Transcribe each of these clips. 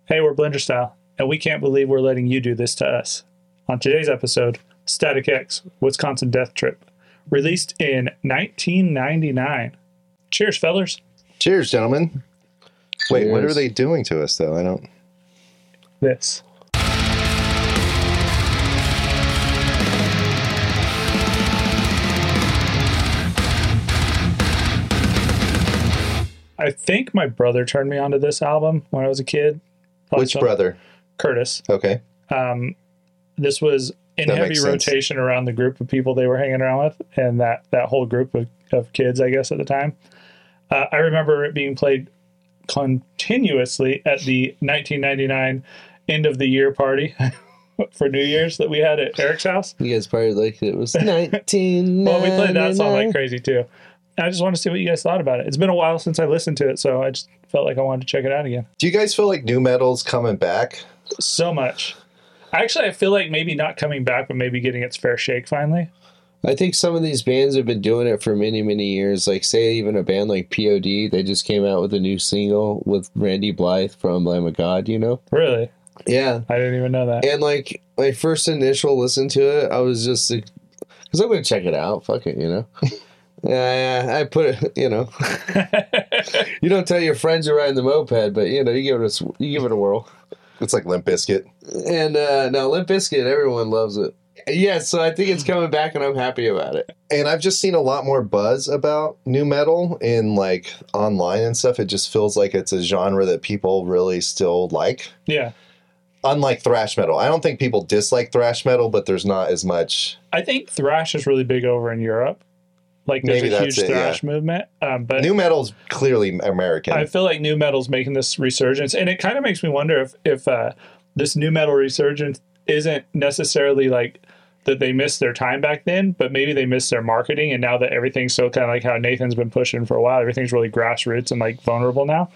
Hey, we're Blender Style, and we can't believe we're letting you do this to us. On today's episode, Static X, Wisconsin Death Trip, released in 1999. Cheers, fellers. Cheers, gentlemen. Wait, what Cheers. are they doing to us, though? I don't... This. I think my brother turned me onto this album when I was a kid. Probably Which brother? Curtis. Okay. This was in That heavy makes sense. rotation around the group of people they were hanging around with, and that whole group of kids, I guess, at the time. I remember it being played continuously at the 1999 end of the year party for New Year's that we had at Eric's house. You guys probably like it was 1999. Well, we played that song like crazy too. I just want to see what you guys thought about it. It's been a while since I listened to it, so I just felt like I wanted to check it out again. Do you guys feel like new metal's coming back? So much. Actually, I feel like maybe not coming back, but maybe getting its fair shake finally. I think some of these bands have been doing it for many, many years. Like, say, even a band like POD, they just came out with a new single with Randy Blythe from Lamb of God, you know? Really? Yeah. I didn't even know that. And, like, my first initial listen to it, I was just like, because I'm going to check it out. Fuck it, you know? Yeah, I put it, you know. You don't tell your friends you're riding the moped, but, you know, you give it a whirl. It's like Limp Bizkit. And now Limp Bizkit, everyone loves it. Yeah, so I think it's coming back, and I'm happy about it. And I've just seen a lot more buzz about new metal in like online and stuff. It just feels like it's a genre that people really still like. Yeah. Unlike thrash metal. I don't think people dislike thrash metal, but there's not as much. I think thrash is really big over in Europe. Like, there's Maybe a that's huge it, thrash movement. But New metal's clearly American. I feel like new metal's making this resurgence, and it kind of makes me wonder if this new metal resurgence isn't necessarily like that they missed their time back then, but maybe they missed their marketing, and now that everything's so kind of like how Nathan's been pushing for a while, everything's really grassroots and like vulnerable now.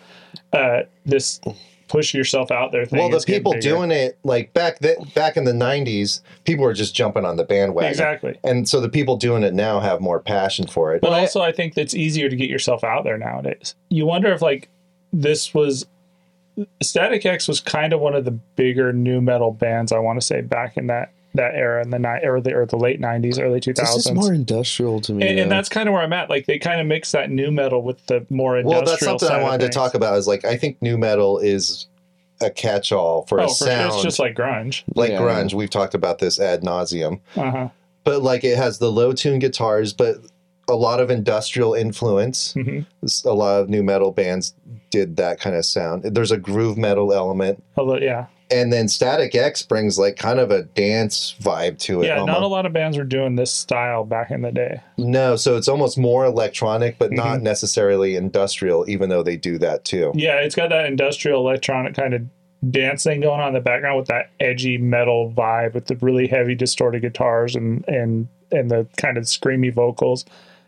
This push yourself out there thing. Well, the is getting people bigger. doing it like back in the 90s, people were just jumping on the bandwagon. Exactly. And so the people doing it now have more passion for it. But also, I think it's easier to get yourself out there nowadays. You wonder if like this was Static X was kind of one of the bigger new metal bands, I want to say, back in that era in the the late 90s, early 2000s. This is more industrial to me. And that's kind of where I'm at. Like, they kind of mix that new metal with the more industrial Well, that's something side I of wanted to things. talk about is like, I think new metal is a catch-all for a For sure. sound It's just like grunge. like Yeah. grunge. We've talked about this ad nauseum. Uh-huh. But like it has the low-tune guitars, but a lot of industrial influence. Mm-hmm. A lot of new metal bands did that kind of sound. There's a groove metal element. Although, yeah. And then Static X brings like kind of a dance vibe to it. Yeah, not a almost. lot of bands were doing this style back in the day. No, so it's almost more electronic, but not Mm-hmm. necessarily industrial, even though they do that too. Yeah, it's got that industrial electronic kind of dance thing going on in the background with that edgy metal vibe with the really heavy distorted guitars and the kind of screamy vocals,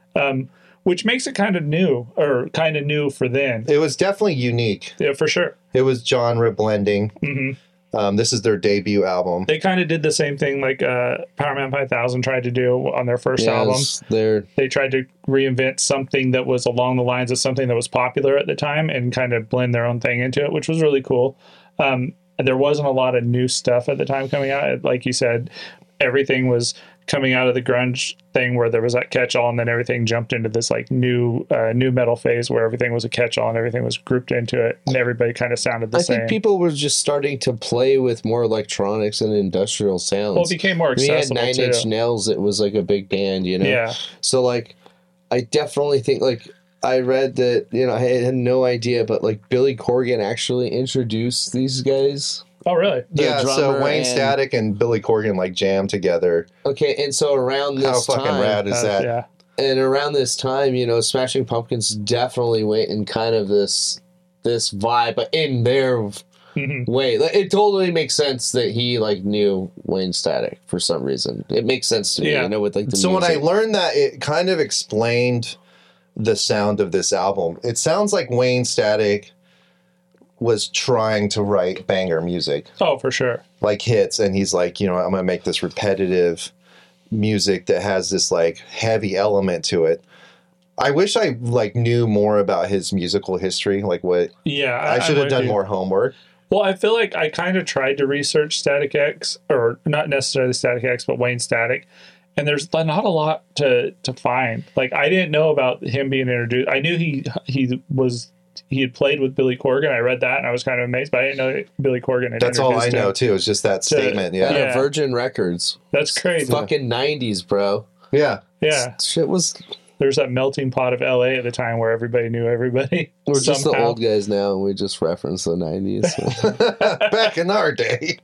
which makes it kind of new for then. It was definitely unique. Yeah, for sure. It was genre blending. Mm-hmm. This is their debut album. They kind of did the same thing like Power Man 5000 tried to do on their first album. They tried to reinvent something that was along the lines of something that was popular at the time and kind of blend their own thing into it, which was really cool. There wasn't a lot of new stuff at the time coming out. Like you said, everything was coming out of the grunge thing where there was that catch-all, and then everything jumped into this like new metal phase where everything was a catch-all and everything was grouped into it, and everybody kind of sounded the same. I think people were just starting to play with more electronics and industrial sounds. Well, it became more accessible, we had Nine Inch Nails. It was like a big band, you know? Yeah. So, like, I definitely think, like, I read that, you know, I had no idea, but, like, Billy Corgan actually introduced these guys. Oh, really? Yeah, so drummer Wayne and- Static and Billy Corgan like jammed together. Okay, and so around How this fucking time... rad is that? Yeah. And around this time, you know, Smashing Pumpkins definitely went in kind of this vibe, but in their way. Like, it totally makes sense that he like knew Wayne Static for some reason. It makes sense to me, you know, with like the So when I music. learned that, it kind of explained the sound of this album. It sounds like Wayne Static was trying to write banger music, Oh, for sure. like hits, and he's like, you know, I'm gonna make this repetitive music that has this like heavy element to it. I wish I like knew more about his musical history, like what Yeah. I should have I'm done with you. more homework. Well, I feel like I kind of tried to research Static X, or not necessarily Static X, but Wayne Static, and there's not a lot to find. Like, I didn't know about him being introduced. I knew he had played with Billy Corgan. I read that and I was kind of amazed, but I didn't know Billy Corgan had That's all I know too. It's just that statement. Yeah. Virgin Records. That's crazy. Fucking 90s, bro. Yeah. Yeah. Shit was. There's that melting pot of LA at the time where everybody knew everybody. We're just the old guys now, and we just reference the 90s. Back in our day.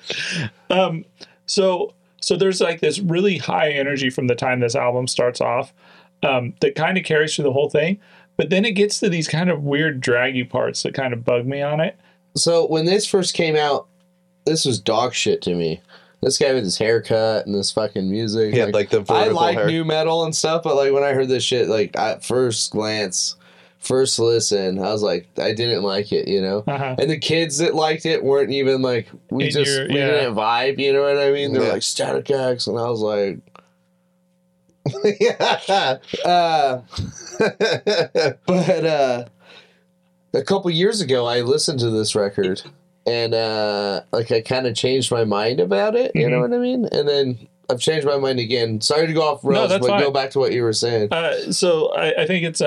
So there's like this really high energy from the time this album starts off that kind of carries through the whole thing. But then it gets to these kind of weird draggy parts that kind of bug me on it. So when this first came out, this was dog shit to me. This guy with his haircut and this fucking music. Yeah, like the vertical I like hair. new metal and stuff, but like when I heard this shit, like at first glance, first listen, I was like, I didn't like it, you know? Uh-huh. And the kids that liked it weren't even like, we didn't vibe, you know what I mean? They were like, Static X, and I was like... But a couple years ago, I listened to this record, and like I kind of changed my mind about it. You know what I mean? And then I've changed my mind again. Sorry to go off rails, but fine. go back to what you were saying. So I think it's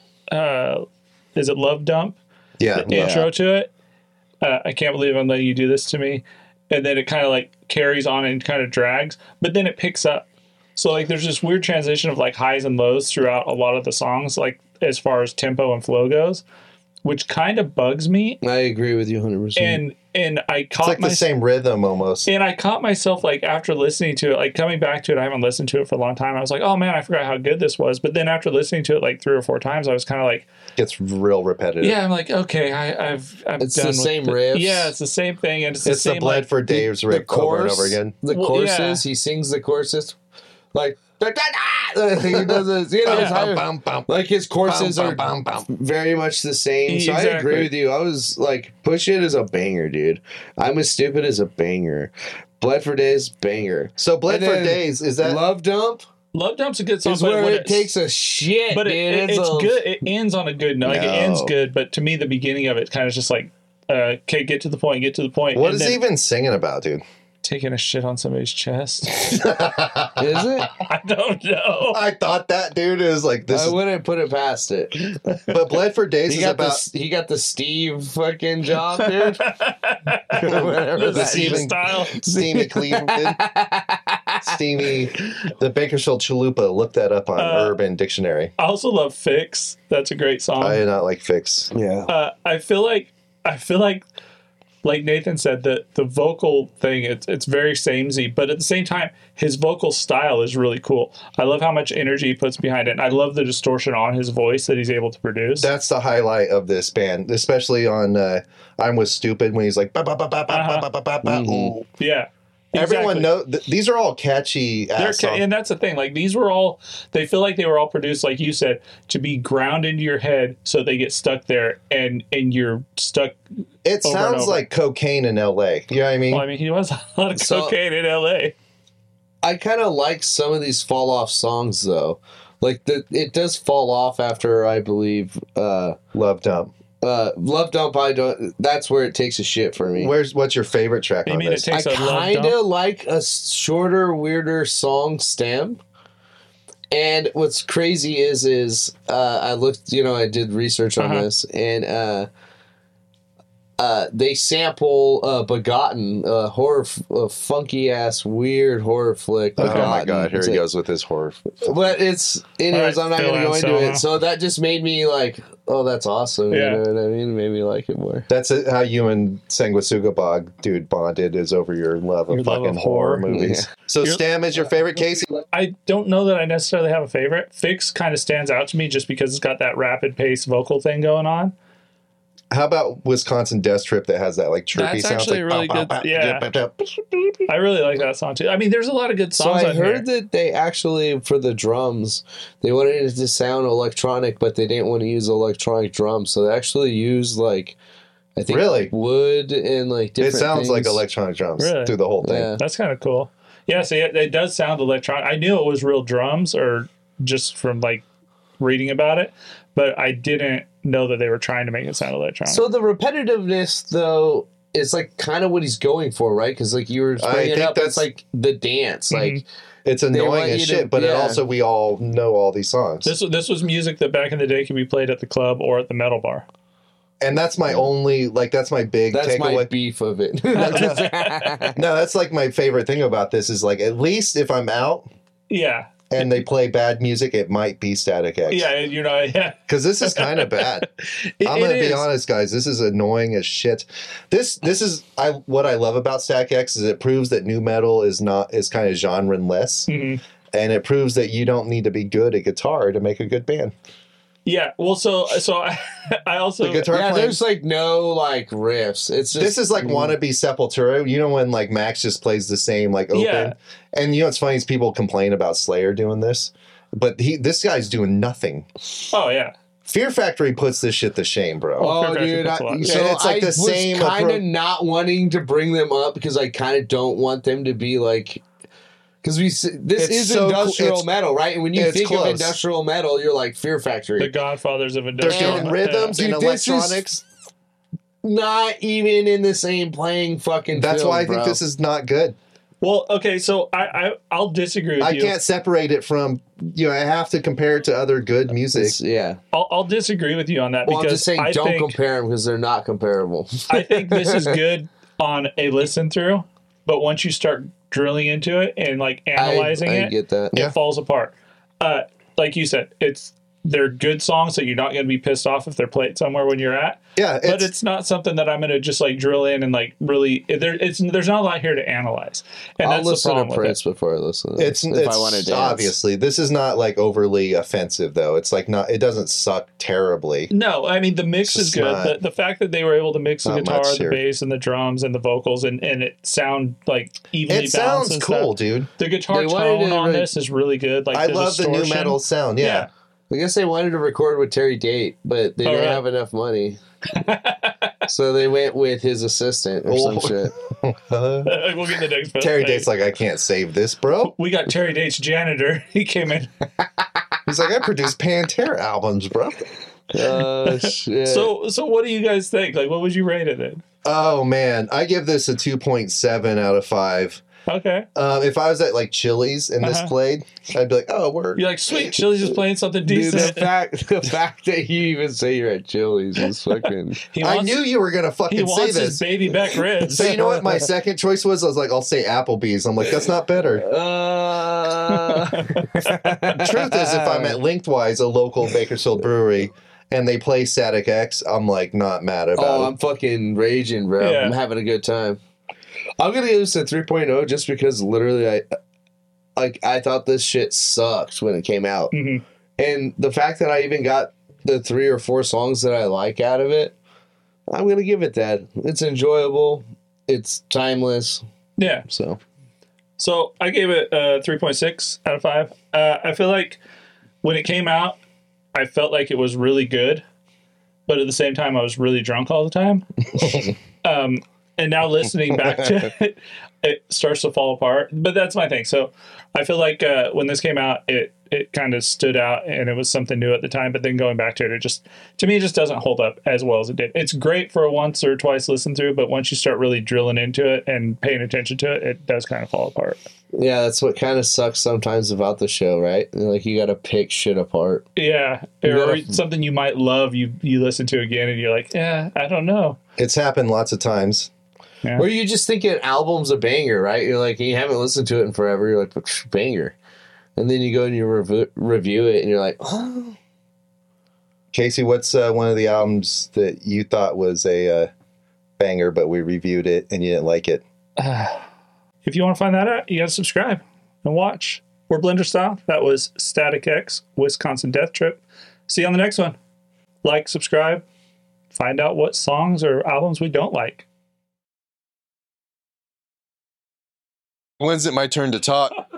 is it Love Dump? Yeah. The intro to it. I can't believe I'm letting you do this to me. And then it kind of like carries on and kind of drags, but then it picks up. So like there's this weird transition of like highs and lows throughout a lot of the songs, like as far as tempo and flow goes, which kind of bugs me. I agree with you 100%. And I caught it's like the same rhythm almost. And I caught myself like after listening to it, like coming back to it, I haven't listened to it for a long time. I was like, oh man, I forgot how good this was. But then after listening to it like 3 or 4 times, I was kind of like, it's real repetitive. Yeah, I'm like, okay, I've it's done the same riffs. Yeah, it's the same thing, and it's the same. It's the Bled for Dave's riff over and over again. The choruses, he sings the choruses like. He does this, you know, like his choruses are very much the same. So I agree with you. I was like, Push It is a banger, dude. I'm as Stupid as a banger. Bled for Days, banger. So Bled for Days, is that Love Dump? Love Dump's a good song, is where it takes a shit, but dude. It's good. It ends on a good note. Like, it ends good, but to me, the beginning of it kind of just like, okay, get to the point. What is he even singing about, dude? Taking a shit on somebody's chest. Is it? I don't know. I thought that dude is like this. I wouldn't put it past it. But Bled for Days is about. He got the Steve fucking job, dude. Whatever the Steven style. Steamy Cleveland. Steamy. The Bakersfield Chalupa. Look that up on Urban Dictionary. I also love Fix. That's a great song. I did not like Fix. Yeah. I feel like Nathan said, that the vocal thing, it's very samey, but at the same time, his vocal style is really cool. I love how much energy he puts behind it. And I love the distortion on his voice that he's able to produce. That's the highlight of this band, especially on I'm Was Stupid when he's like, yeah. Exactly. Everyone knows these are all catchy songs. And that's the thing. Like, these were all, they feel like they were all produced, like you said, to be ground into your head so they get stuck there and you're stuck. It sounds like cocaine in LA. You know what I mean? Well, I mean, he was a lot of cocaine in LA. I kind of like some of these fall off songs though. Like it does fall off after, I believe, Love Dump. Love Dump, I don't. That's where it takes a shit for me. What's your favorite track on this? I kind of like a shorter, weirder song stem. And what's crazy is I looked, I did research on this, and they sample Begotten, horror, funky ass, weird horror flick. Begotten. Oh my god, here he goes with his horror. But anyways, I'm not going to go into it. So that just made me like, oh, that's awesome. Yeah. You know what I mean? Maybe like it more. That's how you and Sanguisugabog, dude, bonded, is over your love of fucking horror movies. Yeah. So Stam is your favorite, Casey? I don't know that I necessarily have a favorite. Fix kind of stands out to me just because it's got that rapid pace vocal thing going on. How about Wisconsin Death Trip that has that like chirpy sound? That's actually like, really good. Yeah. I really like that song too. I mean, there's a lot of good songs. So I heard that they actually, for the drums, they wanted it to sound electronic, but they didn't want to use electronic drums. So they actually used like, I think, wood and like different It sounds things. like electronic drums through the whole thing. Yeah. That's kind of cool. Yeah, so it does sound electronic. I knew it was real drums, or just from like reading about it, but I didn't know that they were trying to make it sound electronic. So the repetitiveness, though, it's like kind of what he's going for, right? Because like you were bringing it up, it's like the dance, like it's annoying as shit. But it also, we all know all these songs. This was music that back in the day could be played at the club or at the metal bar. And that's my only, like, that's my big takeaway. That's my beef of it. No, that's like my favorite thing about this is like, at least if I'm out. Yeah. And they play bad music, it might be Static X. Yeah, yeah. Because this is kind of bad. I'm going to be honest, guys. This is annoying as shit. This is what I love about Static X is it proves that nu metal is kind of genre-less. And it proves that you don't need to be good at guitar to make a good band. Yeah, well, so I also the guitar playing, there's like no like riffs. It's just, this is like wannabe Sepultura. You know when like Max just plays the same like open, and you know what's funny is people complain about Slayer doing this, but this guy's doing nothing. Oh yeah, Fear Factory puts this shit to shame, bro. Oh, dude, so it's like the same. Kind of not wanting to bring them up because I kind of don't want them to be like. Because this is industrial metal, right? And when you think of industrial metal, you're like Fear Factory. The godfathers of industrial metal. They're doing rhythms and electronics. Not even in the same playing fucking That's film, why I think this is not good. Well, okay, so I'll disagree with you. I can't separate it from, I have to compare it to other good music. I'll disagree with you on that because I'm just saying don't compare them because they're not comparable. I think this is good on a listen through, but once you start drilling into it and like analyzing I get that. it falls apart. Like you said, they're good songs that you're not going to be pissed off if they're played somewhere when you're at. Yeah, but it's not something that I'm going to just like drill in and like really. There's not a lot here to analyze. And I'll that's listen the to Prince before I listen. To if I want to dance. Obviously, this is not like overly offensive though. It's like not. It doesn't suck terribly. No, I mean the mix is good. The fact that they were able to mix the guitar, the bass, and the drums and the vocals, and it sound like evenly balanced. It sounds cool, dude. The guitar tone on this is really good. Like I love the nu metal sound. Yeah. I guess they wanted to record with Terry Date, but they didn't have enough money. So they went with his assistant or some shit. We'll get the next Terry Date's like, I can't save this, bro. We got Terry Date's janitor. He came in. He's like, I produced Pantera albums, bro. Shit. So what do you guys think? Like, what would you rate it in? Oh, man. I give this a 2.7 out of 5. Okay. If I was at like Chili's and this played, I'd be like, "Oh, we're." You're like, sweet, Chili's is playing something decent. Dude, the fact that you even say you're at Chili's is fucking. I knew you were gonna fucking say this. He wants his baby back ribs. So you know what my second choice was? I was like, I'll say Applebee's. I'm like, that's not better. Truth is, if I'm at Lengthwise, a local Bakersfield brewery, and they play Static X, I'm like not mad about it. Oh, I'm fucking raging, bro. Yeah. I'm having a good time. I'm gonna give this a 3.0 just because literally I thought this shit sucked when it came out, and the fact that I even got the 3 or 4 songs that I like out of it, I'm gonna give it that. It's enjoyable. It's timeless. Yeah. So I gave it a 3.6 out of 5. I feel like when it came out, I felt like it was really good, but at the same time, I was really drunk all the time. And now listening back to it, it starts to fall apart. But that's my thing. So I feel like when this came out, it kind of stood out and it was something new at the time. But then going back to it, to me, it just doesn't hold up as well as it did. It's great for a once or twice listen through, but once you start really drilling into it and paying attention to it, it does kind of fall apart. Yeah, that's what kind of sucks sometimes about the show, right? Like you got to pick shit apart. Yeah, or something you might love, you listen to again, and you're like, yeah, I don't know. It's happened lots of times. Yeah. Or you just think an album's a banger, right? You're like, you haven't listened to it in forever. You're like, banger. And then you go and you review it, and you're like, oh. Casey, what's one of the albums that you thought was a banger, but we reviewed it and you didn't like it? If you want to find that out, you got to subscribe and watch. We're Blender Style. That was Static X, Wisconsin Death Trip. See you on the next one. Like, subscribe, find out what songs or albums we don't like. When's it my turn to talk?